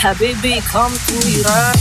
حبیبی کام تو ایران.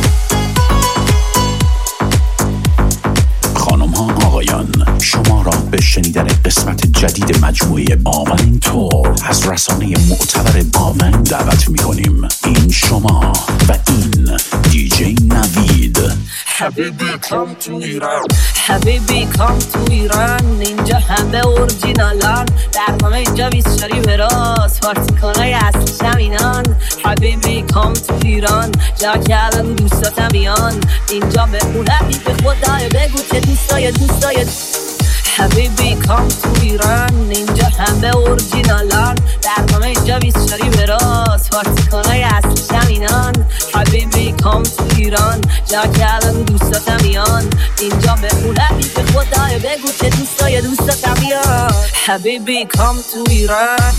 خانم ها آقایان، شما را به شنیدن قسمت جدید مجموعه آونگ تور از رسانه معتبر آونگ دعوت می‌کنیم. این شما و این دیجی نوید. حبیبی کام تو ایران، حبیبی کام تو ایران. اینجا همه اورجینالان، در همه اینجا 24 براس پارتی کنای اصل شمینان. حبیبی کام تو ایران، جا کردن دوستاتم بیان. اینجا مهمونتی به خدای بگو که دوستای حبیبی کام تو ایران. اینجا همه اورجینالان، در همه اینجا 24 براس پارتی کنای اصل شمینان. حبیبی کام تو ایران، جا کردن دوستاتم بیان. اینجا مهمونتی به خدای بگو که دوستاتم بیان. حبیبی کام تو ایران.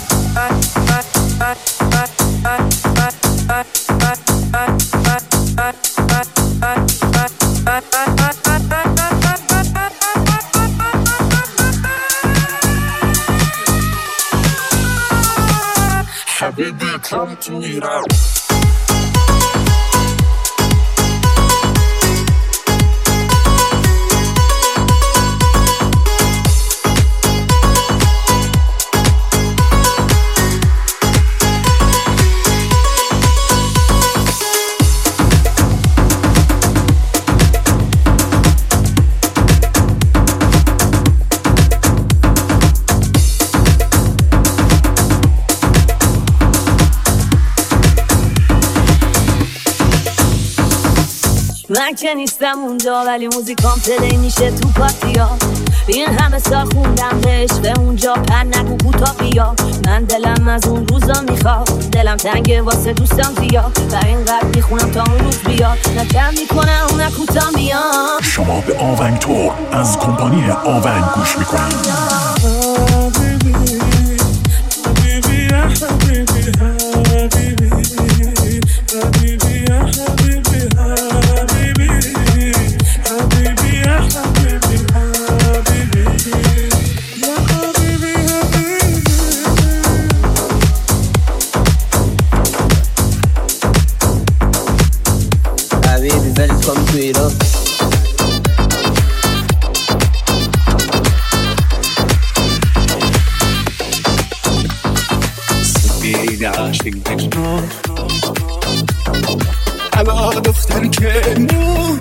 حبیبی کام تو ایران. من که نیستم اونجا ولی موزیکام پلی میشه تو پارتیا. این همه سال خوندم بهش به اونجا پر نگو کوتا بیا. من دلم از اون روزا میخواد، دلم تنگه واسه دوستم زیاد. و اینقدر میخونم تا اون روز بیاد، نه کم میکنم نه کوتا میاد. شما به آونگ تور از کمپانی آونگ گوش میکنید. Come to Iran. سبيني عاشق مجنون على دفتر كنو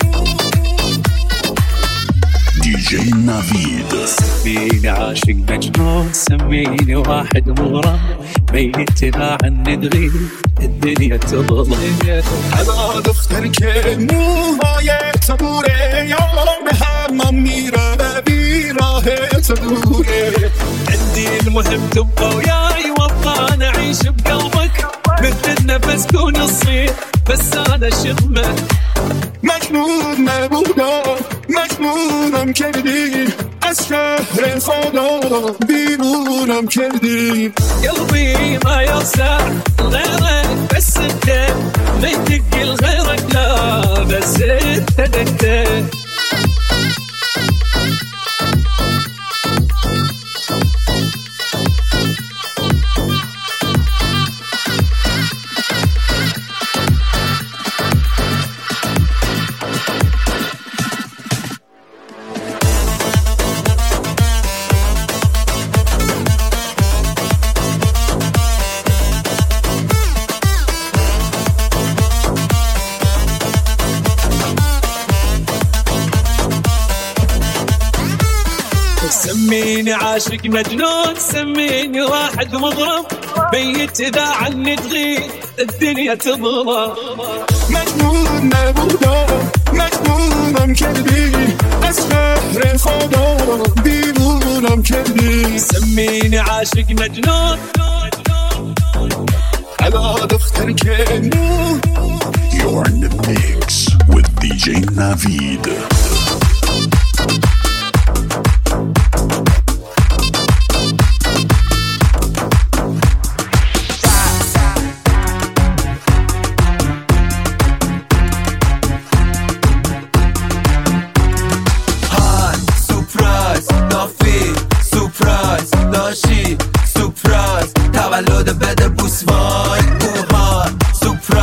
دیجی نوید. سميني عاشق مجنون، سميني واحد مغرم، ميتنا عن ندغي الدنيا تظلم. على دفتر كنوهای تبوره یارم به همم میره بیراه تبوره. عندي المهم تبقى وياي وابقى نعيش بقلبك مثل النفس كون الصيف بس انا شغمك. مجنون نبودم مجنونم کردی، از شهر خدا بیرونم کردی. قلبي ما يوسع غيرك بس انت ما يتقل غيرك لا بس انت. سميني عاشق مجنون، سميني واحد مغرم، بيت إذا عني تغيب الدنيا تظلم. مجنون نبودم مجنونم کردی، از شهر خدا بیرونم کردی. سميني عاشق مجنون على دفتر كنو. You're in the mix with DJ Navid. تولد بده بوس وای اوها سپرایز.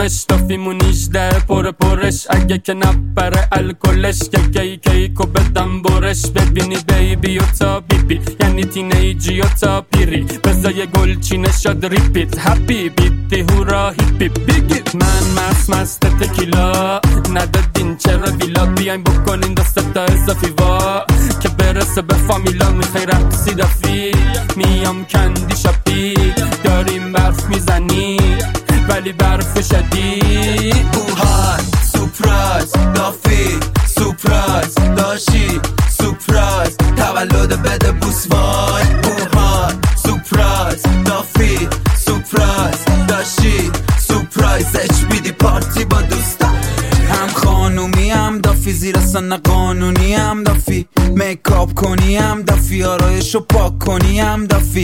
همش دافیمون 18 پرش اگه که نبره الکلش کیکو بدم برش ببینی بیبی و تا بیبی یعنی تینیجی و تا پیری بزای گلچینه شد ریپیت هپی بیتی هورا هیپی بیگی من مست تکیلا ندادین چرا ویلا بیاین بکنین دست تا اضافی وا که برسه به فامیلا میخوای رقصی دافی میام کندی شاپی داریم برف میزنی ولی برف شدید بوهای سپرایز دافی سپرایز داشی سپرایز تولد بده بوس وای بوهای سپرایز دافی سپرایز داشی سپرایز HBD پارتی با دوستا هم خانومی هم دافی زیر سن قانونی هم دافی میکاپ کنی هم دافی آرایشو پاک کنی هم دافی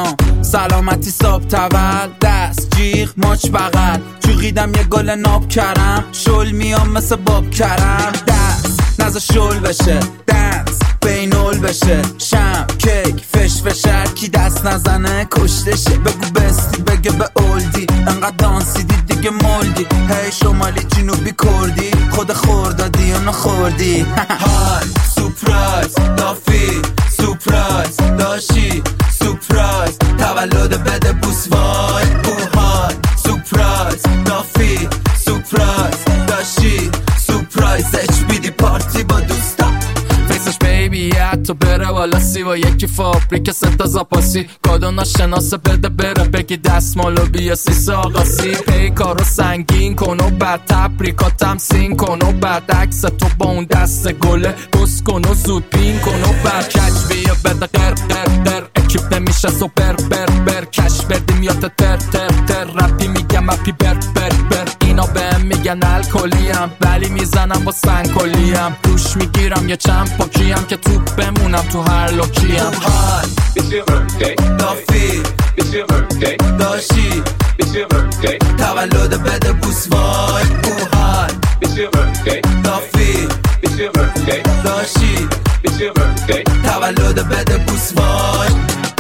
سلامتی صاحب تول دست جیغ ماچ بغل چوقیدم یه گل ناب کرم شل میام مثل باب کرم دست نزا شل بشه دنس بینول بشه شم کیک فش کی دست نزنه کشتشه بگو بستی بگه به اولدی انقدر دانسیدی دیگه مولدی هی شمالی جنوبی کردی خود خوردادی یا نخوردی های سپرایز دافی سپرایز داشی سپرایز تولد بده بوس وای بوهای سپرایز دافی سپرایز داشی سپرایز HBD پارتی با دوستا فیسش بیبی حتی بره والا سی و یکی فابریک ستا زاپاسی کادو ناشناسه بده بره بگی دستمالو بیا سیس آقاسی پیکارو سنگین کن و بعد تبریکاتم سین کن و بعد عکس تو با اون دست گله بس کن و زود پین کن و بعد کچ بیا بده قر اکیپ نمیشه سوپر بر کش بردیم یا تر رپی میگم اپی بر اینا بهم میگن الکلیم ولی میزنم با سنگکلیم دوش میگیرم یه چند پاکیم که تو بمونم تو هر لوکیم It's your birthday دافی It's your birthday داشی It's your birthday تولد بده بوس وای بوهای It's your birthday دافی It's your birthday داشی It's your birthday تولد بده بوس وای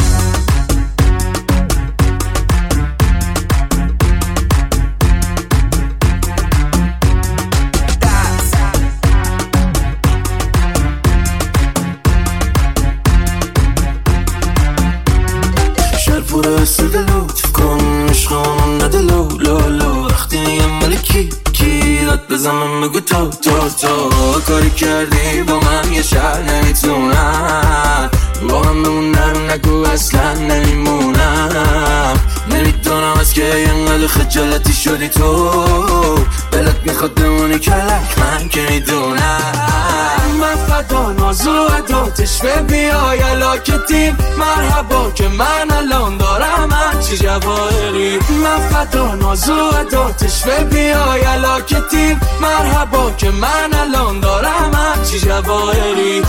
پورا استد لطف کن عشقان نده لو وقتی میگم ملکی داد بزنم بگو تو کاری کردی با من یه شهر نمیتونم با من بمون نرو نگو اصلا نمیمونم نمیدونم از که اینقدر خجالتی شدی تو بلت میخواد بمونی کلک من که میدونم من فدا نازو عداتش به بیای علاکتیم مرحبا که من الان دارم چی جواهری من فدا نازو عداتش به بیای علاکتیم مرحبا که من الان دارم چی جواهری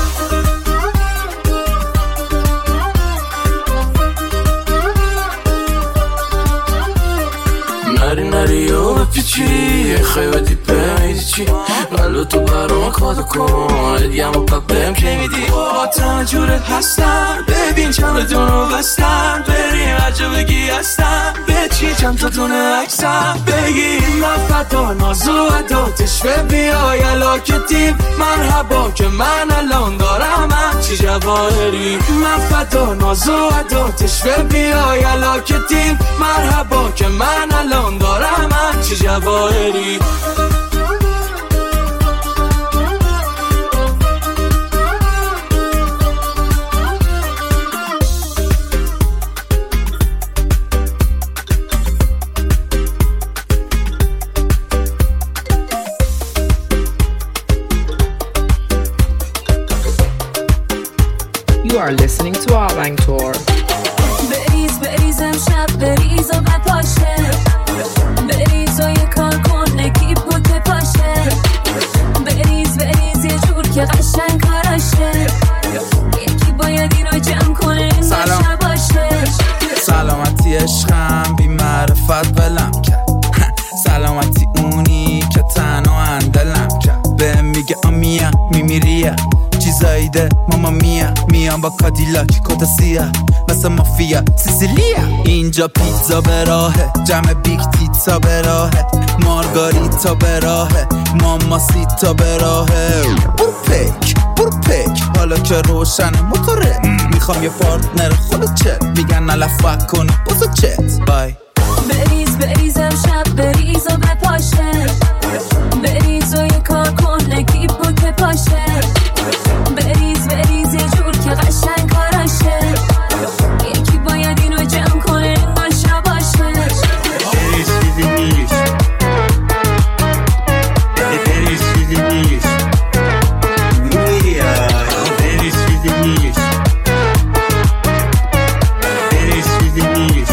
نری و بپیچی خیلی دیپه میدی چی قلو تو برام کادو کن ادیم و پپم که میدی با تنجورت هستم ببین چند دونو بستم بریم عجب بگی هستم به چی چند تا دونه عکسم بگی من فدا نازو عداتش به بیای علاکتیم مرحبا که من الان دارم چی جواهری من فدا نازو عداتش به بیای علاکتیم مرحبا که من الان دارم چی جواهری You are listening to Awang Tour. بریز امشب بریز و بپاشه بریز و یه کار کن نکیب بود بپاشه بریز یه جور که قشنگ کاراشه یکی باید اینو جمع کنه این باشه باشه سلامتی عشقم بی معرفت بلم کرد سلامتی اونی که تنها اندلم کرد بهم میگه آمیا میمیریه چیزایی ده ماما میام با کادیلاک کتا سیاه مثل مافیا سیسیلیا. اینجا پیتزا به راهه، جمع بیگ تیتا به راهه، مارگاریتا به راهه، ماماسیتا به راهه. برو پک حالا که روشن موتوره، میخوام یه پارتنر خودت چت، میگن نلفک کن بزو چت. بای بریز امشب بریز و بپاشه، بریز و یه کار کن نگیب و که پاشه، بریز یه جور که قشنگ کاراشه، یکی باید اینو جمع کنه انگار شباشه. بریز بیدی نیش، بریز بیدی نیش، بریز بیدی نیش، بریز بیدی نیش.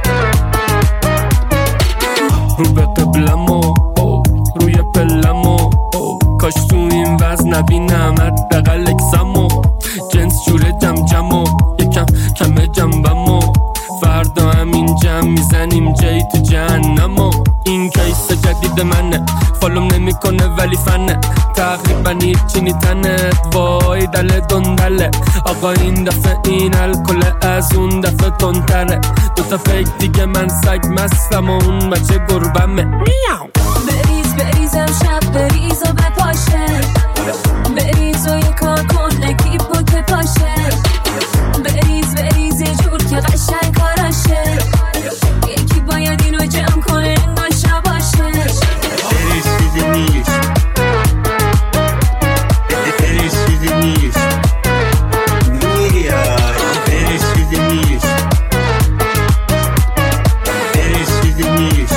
رو به قبلمو روی پلمو، کاش تو این وزن نبینم حداقل اکسمو، جنس جوره جمجمو یکم کمه جنبمو، فردا همین جمع میزنیم جای تو جهنمو. این کیس جدید منه، فالوم نمیکنه ولی فنه، تقریبا هیچی نیتنت، وای دل دندله. آقا این دفعه این الکل از اون دفعه تندتره، دوتا فیک دیگه من سگ مستم و اون بچه گربمه. بریز امشب بریز و بپاشه، بریز و یه کار کن نگیب و که پاشه، بریز یه جور که قشنگ کاراشه، یکی باید اینو جمع کنه انگار شباشه. بریز بیدی نیش، بریز بیدی نیش، بریز بیدی نیش، بریز بیدی نیش.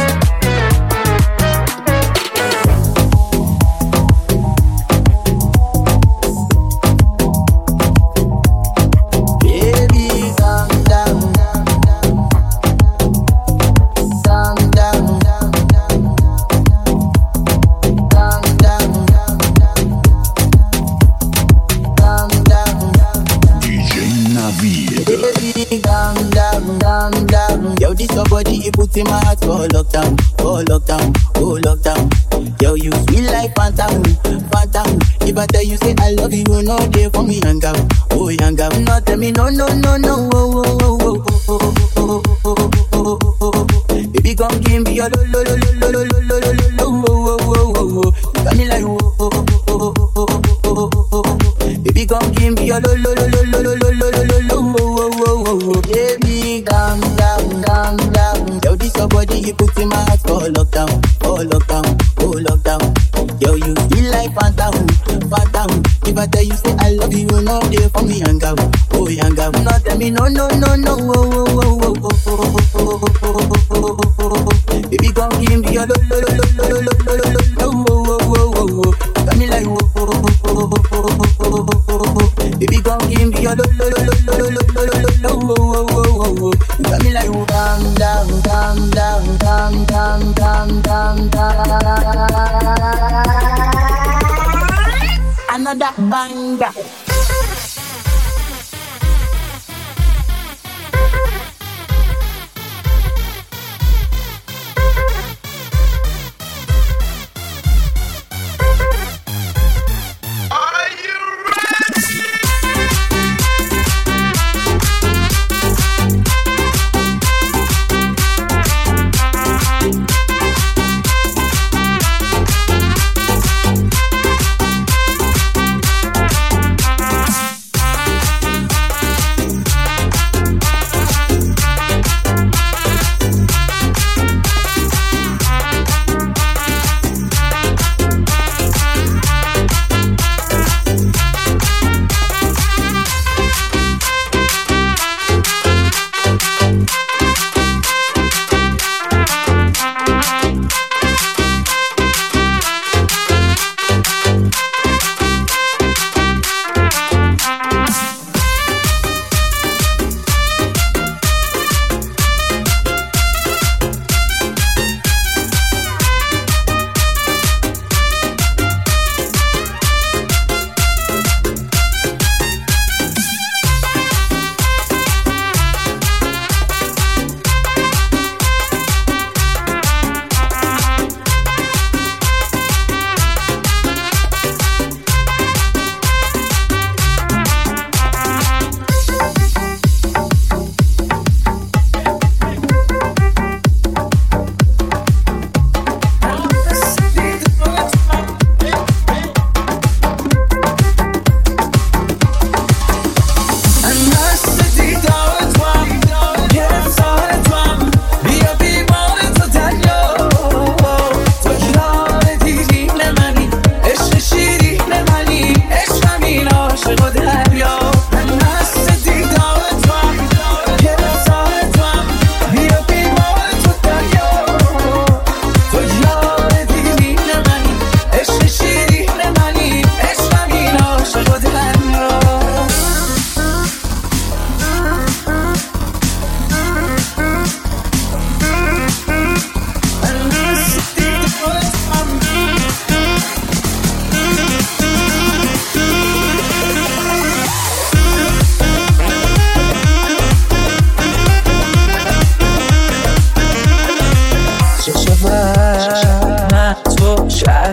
Yo, this your body, you put in my heart for lockdown, oh lockdown, oh lockdown. Yo, you sweet like phantom, phantom. If I tell you say I love you, you know they for me young girl, oh young girl. No tell me no, oh, oh, oh, oh, oh, oh, oh. Baby, come give me your lo, lo, lo, lo, lo, lo, lo, lo, lo, oh, oh, oh, oh. You got me like oh, oh, oh, oh, oh, oh, oh, oh. Baby, come give me your lo, lo, lo, lo, lo, lo, lo, lo, lo, lo, oh, oh, oh, oh. Baby, calm down. Yo, this your body, you put in my heart for lockdown, oh lockdown, oh lockdown. Yo, you feel like phantom, phantom. If I tell you say I love you, you know they for me young girl, oh young girl. No tell me no, oh, oh, oh, oh, oh, oh, oh. Baby, come give me your lo, lo, lo, lo, lo, lo, lo, lo, lo, oh, oh, oh, oh. Got me like oh, oh, oh, oh, oh, oh, oh. Baby, come give me your lo, lo, lo, lo, lo, lo, lo, lo, lo, oh, oh, oh, oh. Got me like oh, calm down. Another banger.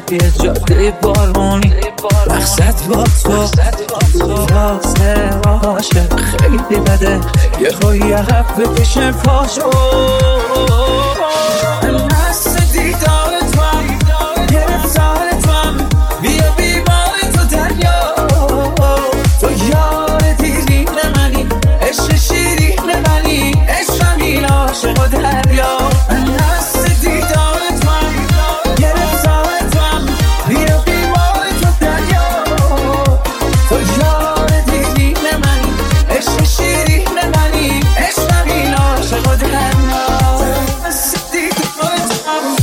یه جاده بارونی مقصد با تو واسه عاشق خیلی بده یه خوی عقب بکشه پاشو نست دیدار تو هم گرفتار تو هم بیا بیمار تو دریا تو یار دیرین منی عشق شیرین منی عشقمی عاشق و دریا نست دیدار تو هم گرفتار تو هم بیا بیمار تو دریا تو یار دیرین منی عشق شیرین منی عشقمی عاشق و دریا نست دیدار تو هم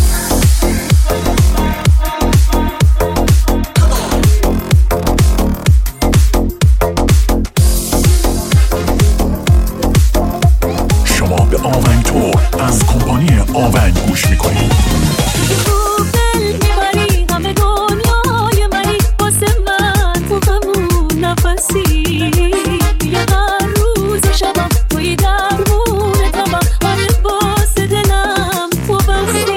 شما به آونگ تور از کمپانی آونگ گوش میکنید. تو دل میبری همه دنیای منی واسه من تو همون نفسی یه هر روز شبم توی درمون تمام آره واسه دلم تو بستی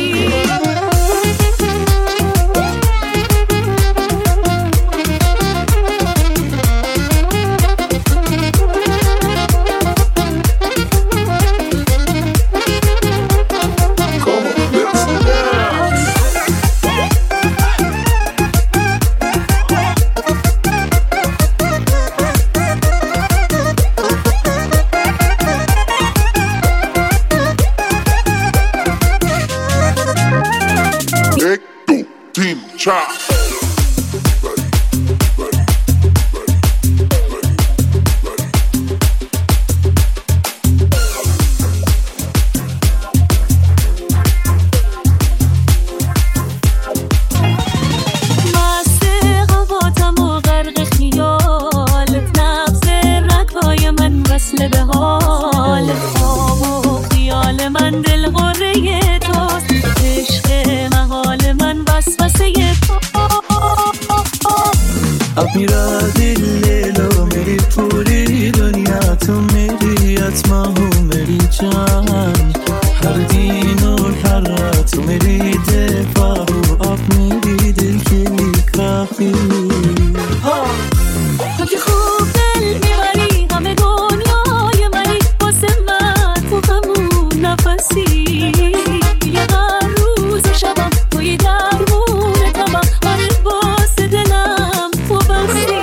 تو که خوب دل میبری همه دنیای منی واسه من تو همون نفسی یه هر روز شبم توی درمون تمام آره واسه دلم تو بستی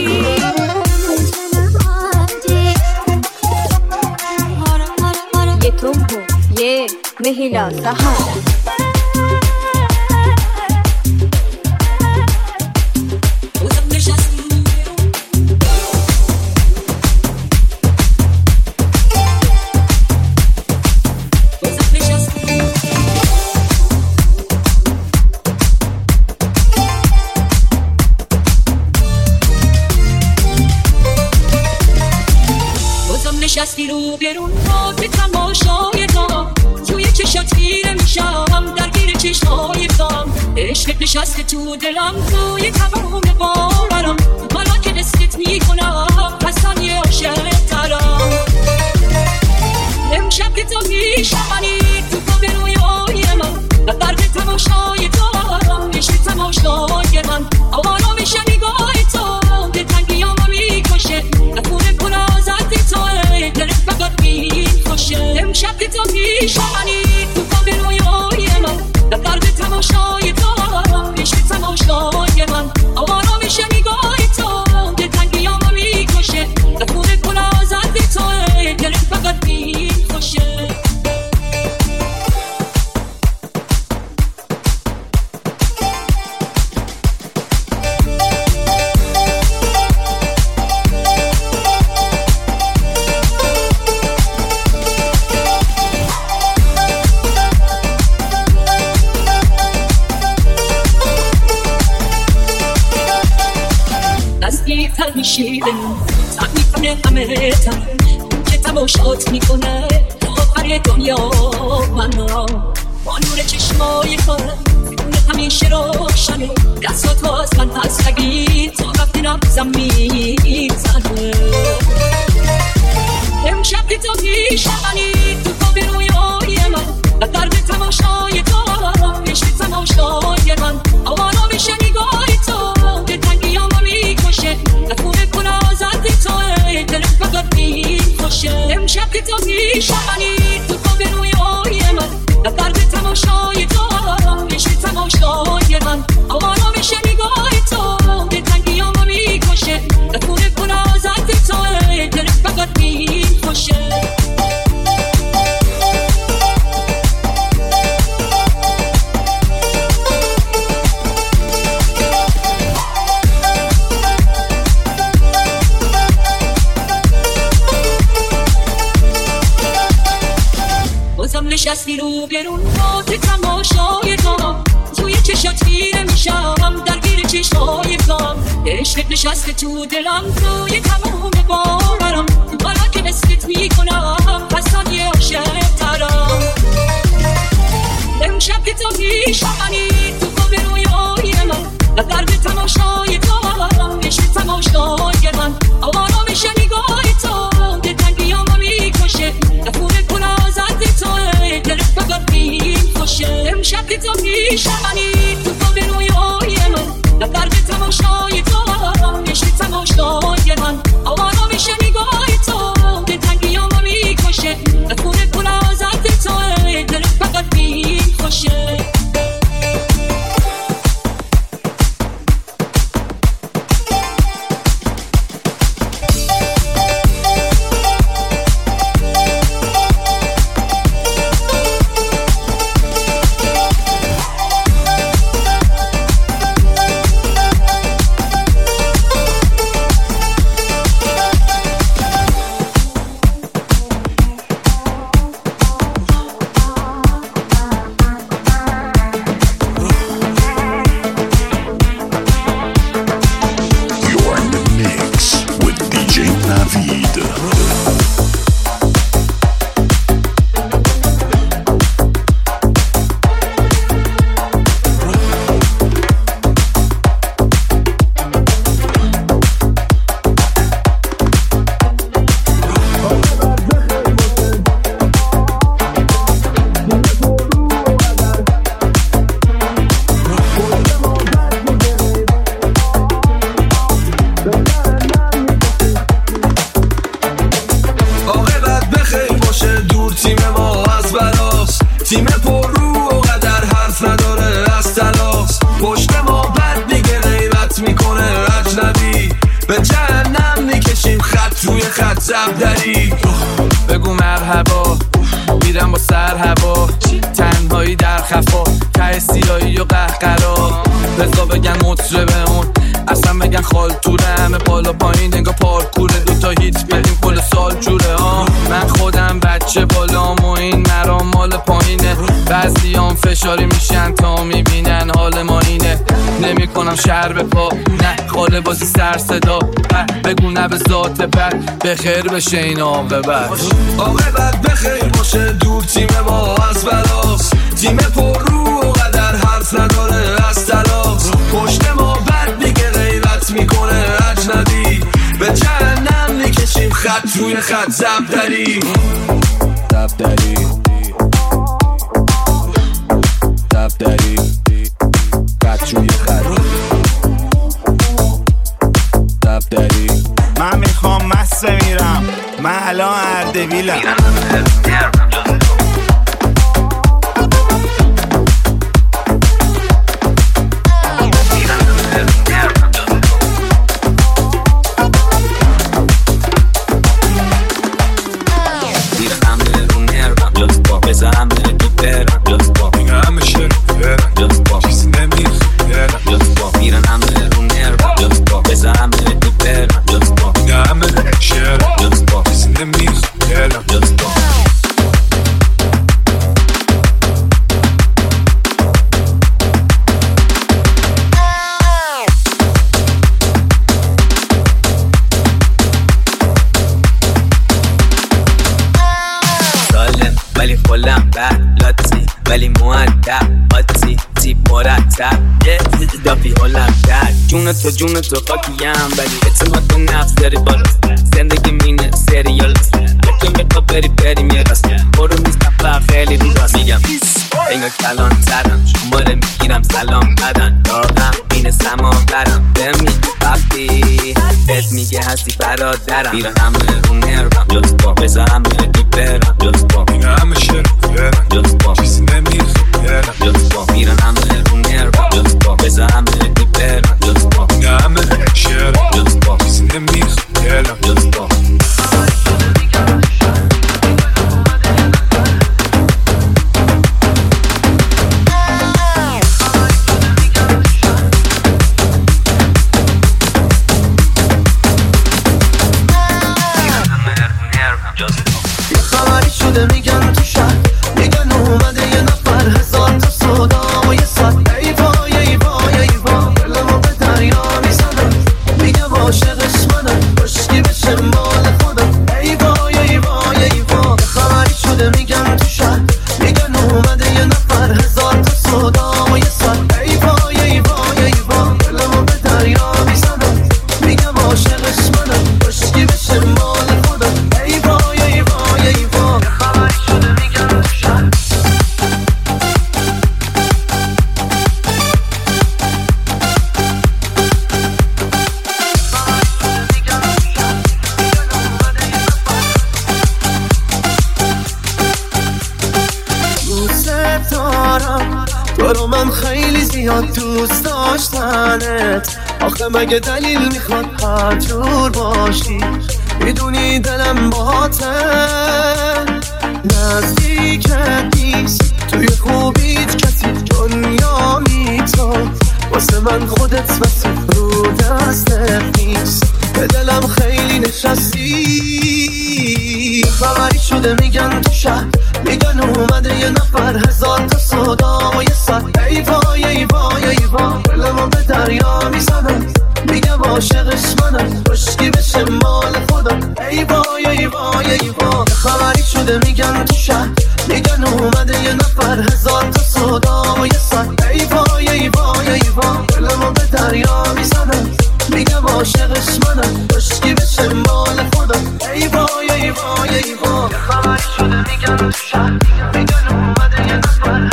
یه تومو یه مهیلا سهر نشستی رو برون با که تماشای دام توی چشات خیره میشم درگیر چشمای دام عشقت نشسته تو دلم توی تمام باورم حالا که دستت میکنم حسن یه عاشق ترم امشب که تو میشمنی تو پا به رویای من و درد تماشای دام عشق تماشای من آوانا میشه نگاه تو به تنگی ها میکشه نفونه پر آزد تو دلت فقط میخوشه امشب که تو میشمنی تو پا به رویای من و درد تماشای دام عشق تماشای من آوانا میشه نگاه تو به تنگی ها میکشه نفونه پر آزد تو دلت فقط میخوشه نزدیک‌تر میشی به من تب میکنه همه تن که تماشات میکنه آخر دنیا من با نور چشمای خواهد همیشه روشنه دستات از من پس نگیر تا وقتی نبزم میزنه امشب که تو میشمنی تو پا به رویای من و درد تماشای تو عشق تماشای من امشب که تو میشمنی تو خواب رویای من در درد تماشای تو میشه تماشای من آمانا میشه نگاه تو به تنگی آما میکشه در خونه پر آزد تو دلت فقط میخوشه نشستی رو برون با که تماشای تو توی چشات خیره میشم درگیر چشمای کام عشق نشسته تو دلم توی تمام باورم حالا که مثلت میکنم پسانی عاشق ترم امشب که تو میشمنی تو خواب رویای من در درد تماشای تو میشه تماشای من آمانا میشه نگاه تو به تنگی آما میکشه در خونه پر آزد تو دلت فقط میخوشه امشب که تو میشمنی تو خواب رویای من در درد تماشای تو میشه تماشای من آمانا میشه نگاه تو به تنگی آما میکشه در خونه پر آزد تو دلت فقط میخوشه تیم پر رو و قدر حرف نداره از تلاس پشت ما بد میگه غیبت میکنه اجنبی به جهنم میکشیم خط روی خط زبدری بگو مرحبا میرم با سر هوا تنهایی در خفا ته سیایی و قهقرا بزا بگن مطربه اون اصلا بگن خال توره همه بالا پایین انگار پارکوره دوتا هیت بدیم کل سال جوره من خودم بچه بالام و این مرام مال پایینه بعضیام فشاری میشن تا میبینن حال ما اینه نمی کنم شهر به پا نه خاله بازی سر صدا بگو نه به ذات بد بخیر بشه این عاقبت بخیر باشه دور تیم ما از بلاس تیم پر رو و قدر حرف نداره از تلاس پشت ما بد میگه غیبت میکنه اجنبی به جهنم میکشیم خط روی خط زبدری خط روی خط من میخوام مسته میرم من الان اردبیلم بزنم تو برم میگه همه شروع برم چیزی نمیخورم میرن همه رو نرم بزنم تو برم میگه همه شروع چیزی نمیخورم ولی خلم بد لاتی ولی مؤدب آتی تیپ مرتب یه دافی حالم در جون تو خاکیم ولی اعتماد به نفس داری بالا زندگی مینه سریال اگه میخوا بری میراست برو میستم و خیلی رو راست میگم انگار کلان ترم شماره میگیرم سلام بدن داغم اینه سما برم بهم میگه وقتی بهت میگه هستی برادرم میرن همه رو نرم جز با بذارم بگی برم جز با این همه شعر برم جز با چیزی نمیخوام جز با میرن همه رو نرم جز با بذارم بگی برم جز با این همه شعر جز با چیزی نمیخوام جز با میگن تو شهر میگن اومده یه نفر هزار تا صدا و یه ساعت ای وای ای وای ای وای دلمو به دریا میزنم میگم عاشقش منم باشکی بشه مال خودم ای وای ای وای ای وای خبری شده میگن تو شهر میگن اومده یه نفر هزار تا صدا و یه ساعت ای وای ای وای ای وای دلمو به دریا میزنم میگم عاشقش منم باشکی بشه مال خودم ای وای ای وای ای وای تو رو من خیلی زیاد دوست داشتنت آخه مگه دلیل میخواد هر جور باشی میدونی دلم باته نزدیکت نیست توی خوبیت کسی دنیا تو واسه من خودت واسه رو دستت نیست به دلم خیلی نشستی خبری شده میگن تو شهر میگن اومده یه نفر هزار تا صدا و یه ساعت ای وای ای وای ای وای دلمو به دریا میزنم میگم عاشقش منم باشکی بشه مال خودم ای وای ای وای ای وای خبری شده میگن تو شهر میگن اومده یه نفر هزار تا صدا و یه ساعت ای وای ای وای ای وای دلمو به دریا میزنم میگم عاشقش منم باشکی بشه مال خودم ای وای ای وای ای وای خبری شده میگن تو شهر میگن اومده یه نفر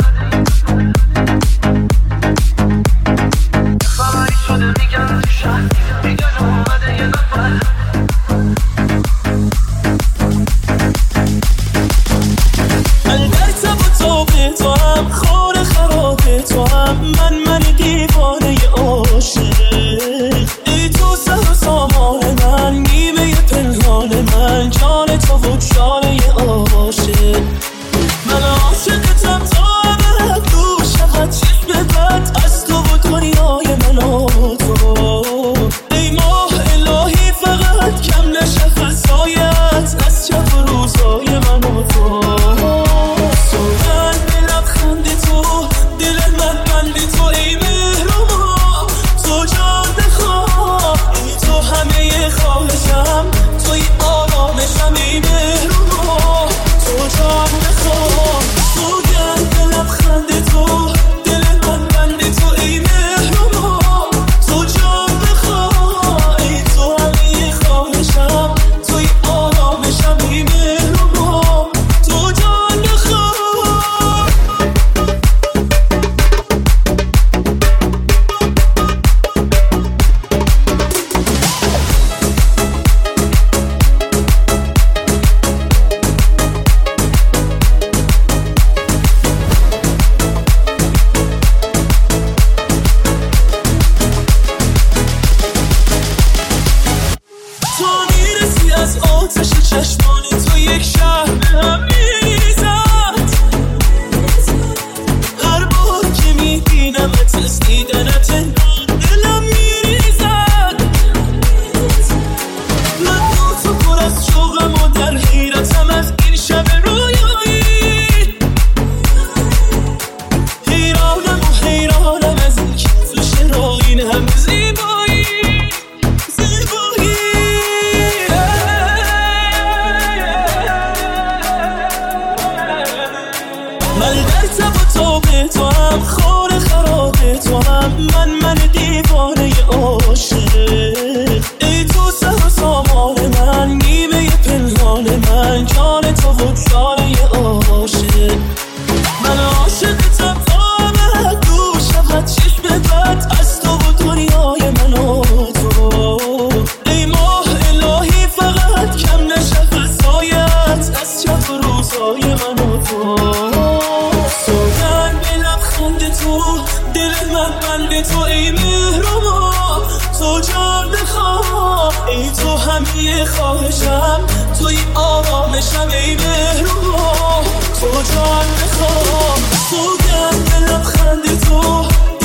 خبری شده میگن تو شهر میگن اومده یه نفر من در تب و تاب تو هم خور خراب تو هم من دیوانه عاشق ای تو سر و سامان من نیمه پنهان من جان تو و جان عاشق من عاشقتم تا ابد دور شود چشم بد از تو و دنیای من و تو ای ماه الهی فقط کم نشه فضایت از شب و روزای من و تو سوگند به لبخند تو دل من بند تو ای مهربان تو جان بخواه ای تو همه خواهشم توی آرامشم ای مهربان تو جان بخواه سوگند به لبخند تو دل من بند تو ای مهربان تو جان بخواه ای تو همه خواهشم توی آرامشم ای مهربان تو جان بخواه تو میرسی از آتش چشمانی تو یک شهر به هم میریزد هر بار که میبینمت از دیدنت دلم میریزد من با تو پر از شوقم و در حیرتم از این شب رویایی حیرانم و حیرانم از این که تو چرا این هم زیبایی من در تب و تاب تو هم خور خراب تو هم من توی خواهشم، توی آرامشم، ای مهربان تو جان میخوام. تو گرد لبخند تو